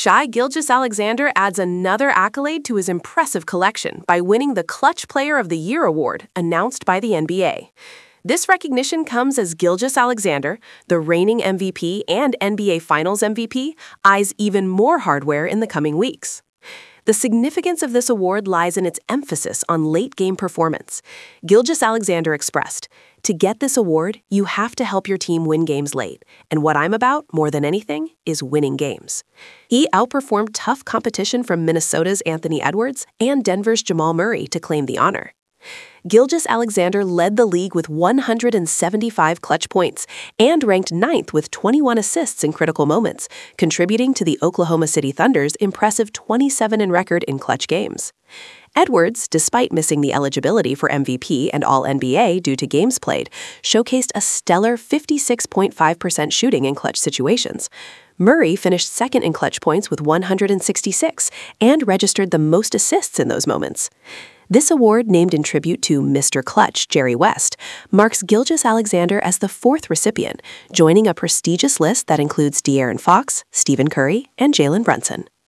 Shai Gilgeous-Alexander adds another accolade to his impressive collection by winning the Clutch Player of the Year award announced by the NBA. This recognition comes as Gilgeous-Alexander, the reigning MVP and NBA Finals MVP, eyes even more hardware in the coming weeks. The significance of this award lies in its emphasis on late-game performance. Gilgeous-Alexander expressed, "To get this award, you have to help your team win games late, and what I'm about, more than anything, is winning games." He outperformed tough competition from Minnesota's Anthony Edwards and Denver's Jamal Murray to claim the honor. Gilgeous-Alexander led the league with 175 clutch points and ranked 9th with 21 assists in critical moments, contributing to the Oklahoma City Thunder's impressive 27 record in clutch games. Edwards, despite missing the eligibility for MVP and All-NBA due to games played, showcased a stellar 56.5% shooting in clutch situations. Murray finished second in clutch points with 166 and registered the most assists in those moments. This award, named in tribute to Mr. Clutch, Jerry West, marks Gilgeous-Alexander as the 4th recipient, joining a prestigious list that includes De'Aaron Fox, Stephen Curry, and Jalen Brunson.